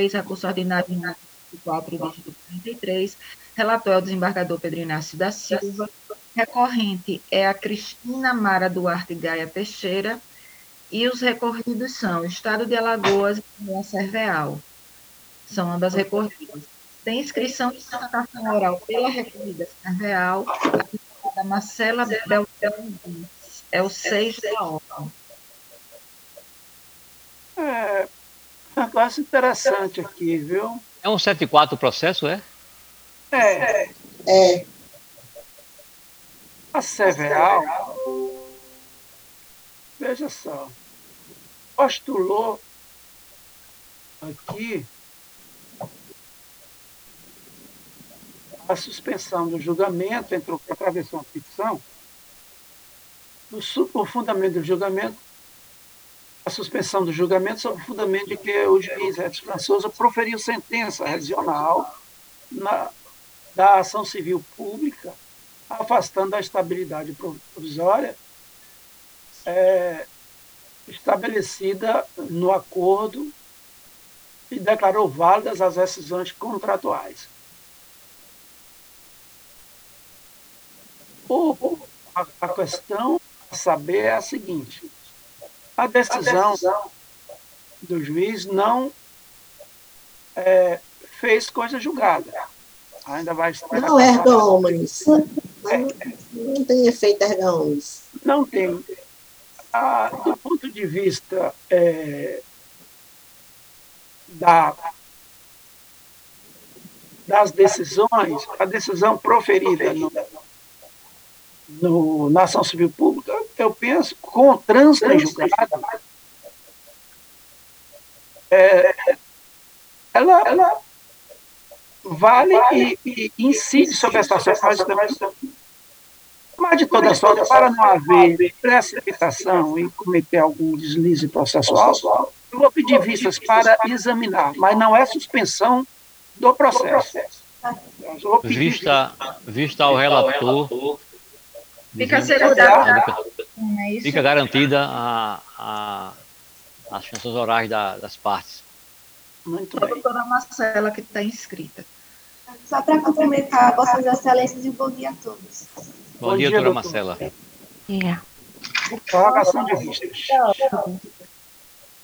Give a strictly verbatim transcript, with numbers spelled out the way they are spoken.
recurso ordinário número quatro, dígito quarenta e três, relator é o desembargador Pedro Inácio da Silva, recorrente é a Cristina Mara Duarte Gaia Teixeira, e os recorridos são Estado de Alagoas e a Serveal. São ambas recorridas. Tem inscrição de sustentação oral pela recorrida Serveal, a Marcela Beltrão Dias. É o seis da ordem. É, um negócio interessante aqui, viu? É um setenta e quatro o processo, é? É. É. A Serveal, veja só, postulou aqui a suspensão do julgamento, entrou, atravessou uma petição, o fundamento do julgamento, a suspensão do julgamento sob o fundamento de que o juiz Edson Françoso proferiu sentença revisional na, da ação civil pública, afastando a estabilidade provisória é, estabelecida no acordo e declarou válidas as decisões contratuais. O, a, a questão a saber é a seguinte: a decisão do juiz não é, fez coisa julgada. Ainda vai estar. Não é erga omnes. Não, não tem efeito erga omnes. Não tem. Ah, do ponto de vista é, da, das decisões, a decisão proferida no, no, na ação civil pública, eu penso, com o trânsito em julgado, é, ela, ela vale e, e incide sobre a situação. Mas, de toda sorte, para não haver precipitação e cometer algum deslize processual, eu vou pedir vistas para examinar, mas não é suspensão do processo. Vista, vista ao relator, Fica dizendo- assegurado, não é isso? fica garantida a, a, as chances orais da- das partes. Muito A bem. doutora Marcela, que está inscrita. Só para cumprimentar Vossas Excelências e um bom dia a todos. Bom, Bom dia, dia, doutora doutor. Marcela. Prorrogação de vistas.